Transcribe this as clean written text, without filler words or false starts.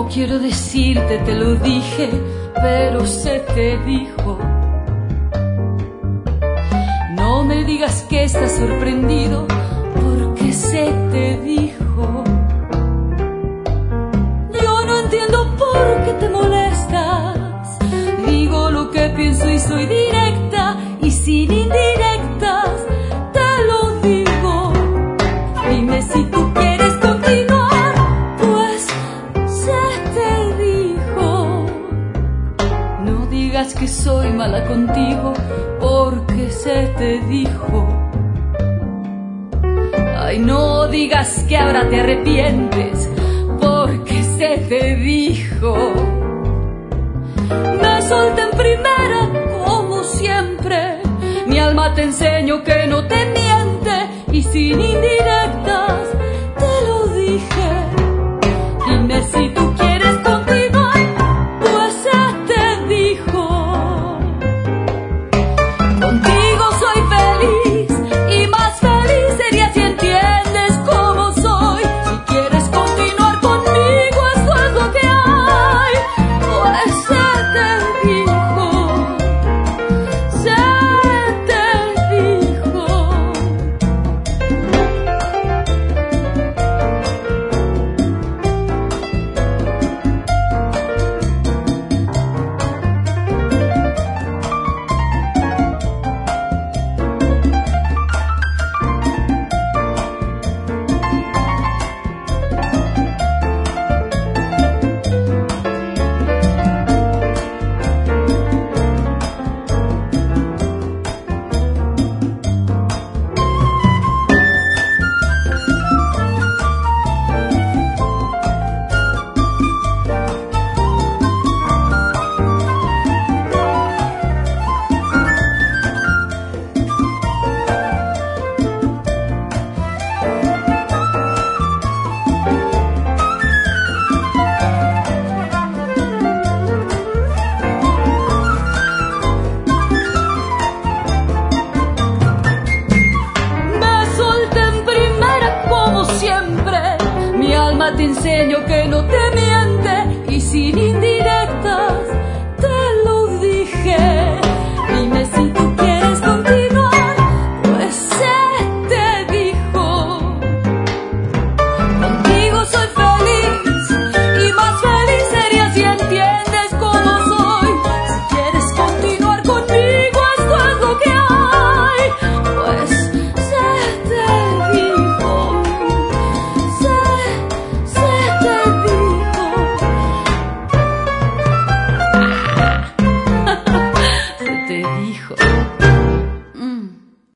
quiero decirte, te lo dije, pero se te dijo. No me digas que estás sorprendido, porque se te dijo. Yo no entiendo por qué te molestas. Digo lo que pienso y soy directa, y sin indirectas te lo digo. Dime si tú quieres continuar, pues se te dijo. No digas que soy mala contigo, porque se te dijo. Ay, no digas que ahora te arrepientes, porque se te dijo. Me solté en primera, como siempre. Mi alma te enseño que no te miente, y sin indirectas te lo dije. Dime si tú quieres continuar, pues se te dijo. Contigo soy feliz, y más feliz sería si entiendes cómo soy. Si quieres continuar conmigo, esto es lo que hay, pues se te dijo. Se te dijo. Te enseño que no te miente, y sin indirectas te lo dije. Dime si tú quieres continuar, pues se te dijo. Contigo soy feliz, y más feliz sería si entiendes cómo soy. Si quieres continuar conmigo, esto es lo que hay, pues se te dijo. Se te dijo.